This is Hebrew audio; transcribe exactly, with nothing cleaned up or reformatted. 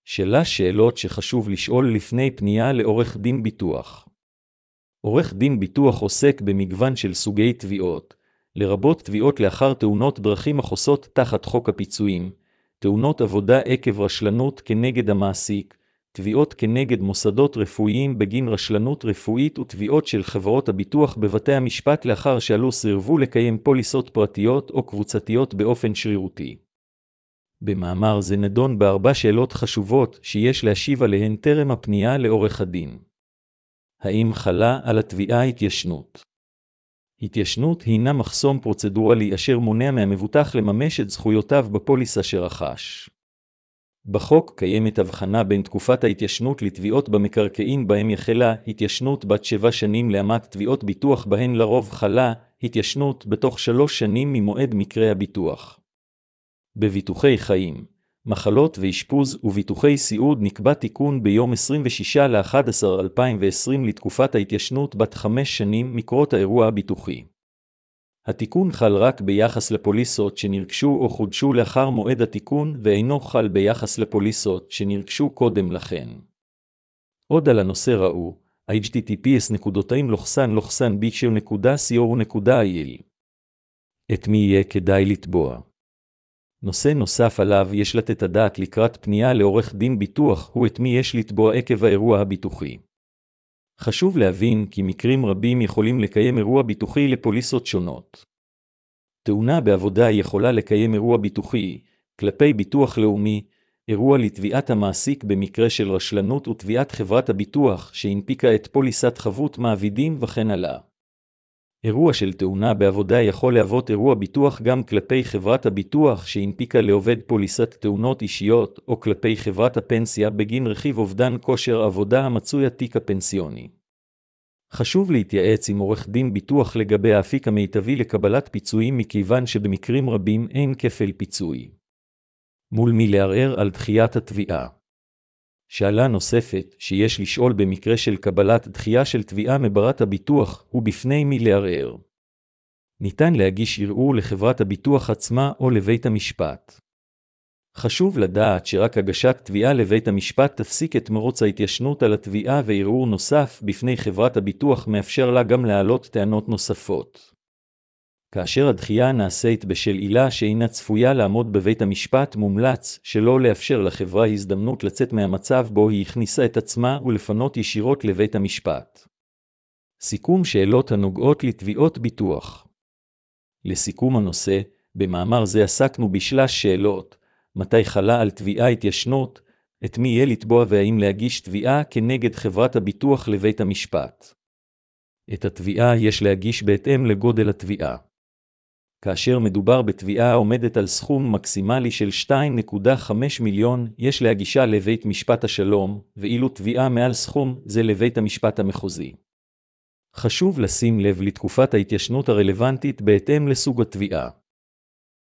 שאלה שאלות שחשוב לשאול לפני פנייה לעורך דין ביטוח. עורך דין ביטוח עוסק במגוון של סוגי תביעות, לרבות תביעות לאחר תאונות דרכים החוסות תחת חוק הפיצויים, תאונות עבודה עקב רשלנות כנגד המעסיק, תביעות כנגד מוסדות רפואיים בגין רשלנות רפואית ותביעות של חברות הביטוח בבתי המשפט לאחר שעלו סירבו לקיים פוליסות פרטיות או קבוצתיות באופן שרירותי. במאמר זה נדון בארבע שאלות חשובות שיש להשיב עליהן טרם הפנייה לעורך הדין. האם חלה על התביעה התיישנות? התיישנות הינה מחסום פרוצדורלי אשר מונע מהמבוטח לממש את זכויותיו בפוליסה שרכש. בחוק קיימת הבחנה בין תקופת ההתיישנות לתביעות במקרקעין בהם יחלה התיישנות בת שבע שנים לעומת תביעות ביטוח בהן לרוב חלה התיישנות בתוך שלוש שנים ממועד מקרה הביטוח. בביטוחי חיים, מחלות ואשפוז וביטוחי סיעוד נקבע תיקון ביום עשרים ושישה בנובמבר אלפיים ועשרים לתקופת ההתיישנות בת חמש שנים מקרות האירוע הביטוחי. התיקון חל רק ביחס לפוליסות שנרכשו או חודשו לאחר מועד התיקון ואינו חל ביחס לפוליסות שנרכשו קודם לכן. עוד על הנושא ראו אייץ' טי טי פי אס לוחסן לוחסן ביצ'ר נקודה סי או נקודה איי אל. את מי יהיה כדאי לתבוע? נושא נוסף עליו יש לתת הדעת לקראת פנייה לעורך דין ביטוח הוא את מי יש לתבוע עקב האירוע הביטוחי. חשוב להבין כי מקרים רבים יכולים לקיים אירוע ביטוחי לפוליסות שונות. תאונה בעבודה יכולה לקיים אירוע ביטוחי, כלפי ביטוח לאומי, אירוע לתביעת המעסיק במקרה של רשלנות ותביעת חברת הביטוח שהנפיקה את פוליסת חבות מעבידים וכן הלאה. אירוע של תאונה בעבודה יכול להוות אירוע ביטוח גם כלפי חברת הביטוח שהנפיקה לעובד פוליסת תאונות אישיות או כלפי חברת הפנסיה בגין רכיב אובדן כושר עבודה המצוי התיק הפנסיוני. חשוב להתייעץ עם עורך דין ביטוח לגבי האפיק המיטבי לקבלת פיצויים מכיוון שבמקרים רבים אין כפל פיצוי. מול מי לערער על דחיית התביעה? שאלה נוספת שיש לשאול במקרה של קבלת דחייה של תביעה מברת הביטוח הוא בפני מי לערער. ניתן להגיש ערעור לחברת הביטוח עצמה או לבית המשפט. חשוב לדעת שרק הגשת תביעה לבית המשפט תפסיק את מרוץ ההתיישנות על התביעה וערעור נוסף בפני חברת הביטוח מאפשר לה גם להעלות טענות נוספות. כאשר הדחייה נעשית בשל עילה שאינה צפויה לעמוד בבית המשפט מומלץ שלא לאפשר לחברה הזדמנות לצאת מהמצב בו היא הכניסה את עצמה ולפנות ישירות לבית המשפט. סיכום שאלות הנוגעות לתביעות ביטוח. לסיכום הנושא, במאמר זה עסקנו בשלוש שאלות, מתי חלה על תביעה התיישנות, את מי יהיה לתבוע והאם להגיש תביעה כנגד חברת הביטוח לבית המשפט. את התביעה יש להגיש בהתאם לגודל התביעה. כאשר מדובר בתביעה העומדת על סכום מקסימלי של שתיים נקודה חמש מיליון, יש להגישה לבית משפט השלום, ואילו תביעה מעל סכום זה לבית המשפט המחוזי. חשוב לשים לב לתקופת ההתיישנות הרלוונטית בהתאם לסוג התביעה.